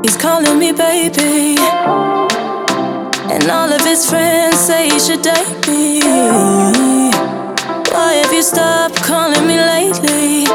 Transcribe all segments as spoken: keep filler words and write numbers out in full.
He's calling me baby, and all of his friends say he should date me. Why have you stopped calling me lately?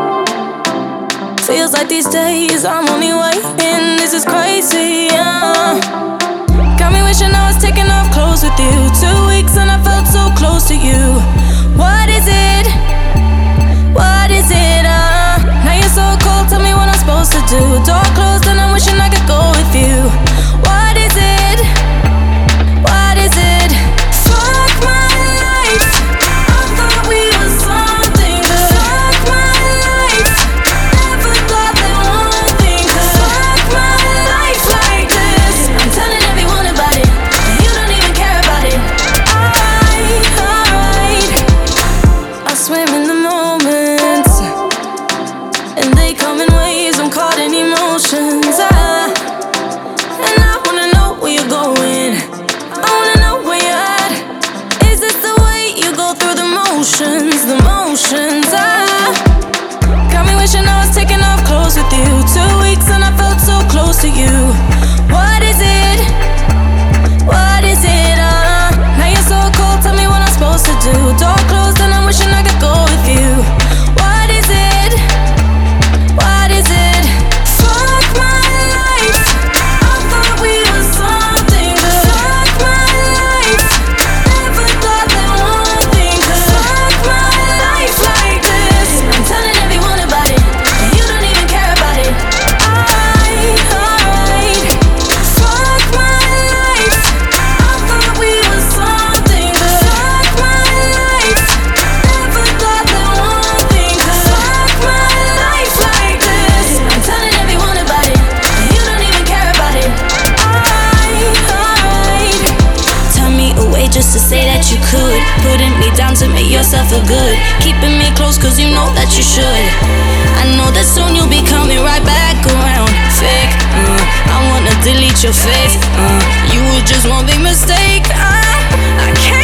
Feels like these days I'm only waiting. This is crazy, yeah. Got me wishing I was taking off clothes with you. Two weeks and I felt so close to you. What is it? What is it? Uh, now you're so cold, tell me what I'm supposed to do. Door closed and I'm wishing I could go with you. What is it? What is it? Fuck my life, I thought we were something good. Fuck my life, never thought that one thing could. Fuck my life like this, I'm telling everyone about it, and you don't even care about it. Alright, alright, I swim in the moments, and they come in waves, I'm caught in emotions. I, and I wanna know where you're going, I wanna know where you're at. Is this the way you go through the motions, the motions? I, got me wishing I was taking off clothes with you. Two weeks and I felt so close to you. What is it? What is it? Uh, now you're so cold, tell me what I'm supposed to do. Door closed and I'm wishing I could go with you. What is it? What is it? Fuck my life, I thought we were something good. Fuck my life, never thought that one thing could. Fuck my life like this, I'm telling everyone about it, and you don't even care about it. Alright, alright, fuck my life, I thought we were something good. Fuck my life, never thought that one thing could. Fuck my life like this, I'm telling everyone about it, and you don't even care about it. Alright, alright, turn me away just to say that you could. Putting me down to make yourself feel good. Keeping me close cause you know that you should. I know that soon you'll be coming right back around. Fake, uh, I wanna delete your face, uh, you were just one big mistake. I, I can't